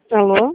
Alô?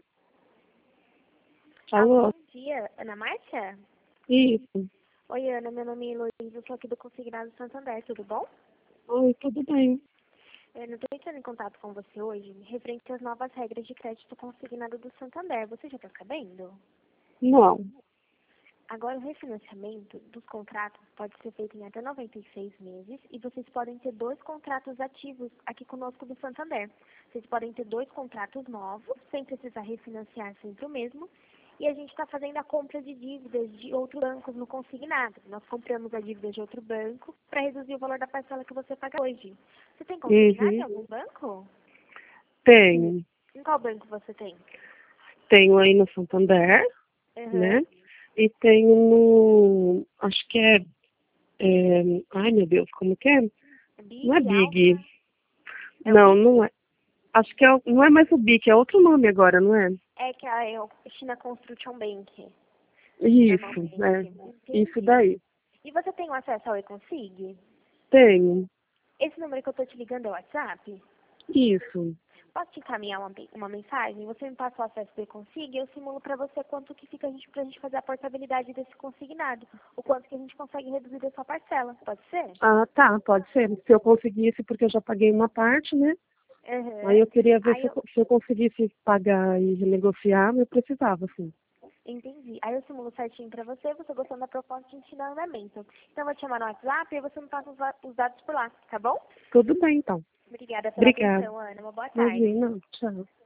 Alô, Alô? bom dia. Ana Márcia? Isso. Oi, Ana, meu nome é Heloísa, eu sou aqui do Consignado Santander, tudo bom? Oi, tudo bem? Eu estou entrando em contato com você hoje, referente às novas regras de crédito consignado do Santander. Você já está sabendo? Não. Agora, o refinanciamento dos contratos pode ser feito em até 96 meses e vocês podem ter 2 contratos ativos aqui conosco do Santander. Vocês podem ter 2 contratos novos, sem precisar refinanciar sempre o mesmo. E a gente está fazendo a compra de dívidas de outros bancos no consignado. Nós compramos a dívida de outro banco para reduzir o valor da parcela que você paga hoje. Você tem consignado em Uhum. algum banco? Tenho. Em qual banco você tem? Tenho aí no Santander, Aham. né? E tenho no... Acho que ai, meu Deus, como que é? Não é Big, Big. Alfa? É o Não, Big? não é. Acho que não é mais o Bic, é outro nome agora, não é? É que é o China Construction Bank. Isso, Normalmente. Isso Entendi. daí. E você tem um acesso ao eConsig? Tenho. Esse número que eu tô te ligando é o WhatsApp? Isso. Posso te encaminhar uma mensagem? Você me passa o acesso do eConsig e eu simulo para você quanto que fica pra gente fazer a portabilidade desse consignado. O quanto que a gente consegue reduzir da sua parcela. Pode ser? Ah, tá, pode ser. Se eu conseguisse, porque eu já paguei uma parte, né? Aí Aham. eu queria ver Aí se eu eu conseguisse pagar e renegociar, eu precisava, sim. entendi. Aí eu simulo certinho para você, você gostando da proposta, a gente dá andamento. Então eu vou te chamar no WhatsApp e você me passa os dados por lá, tá bom? Tudo bem, então. Obrigada pela Obrigada. atenção, Ana. Uma boa tarde. Imagina. Tchau.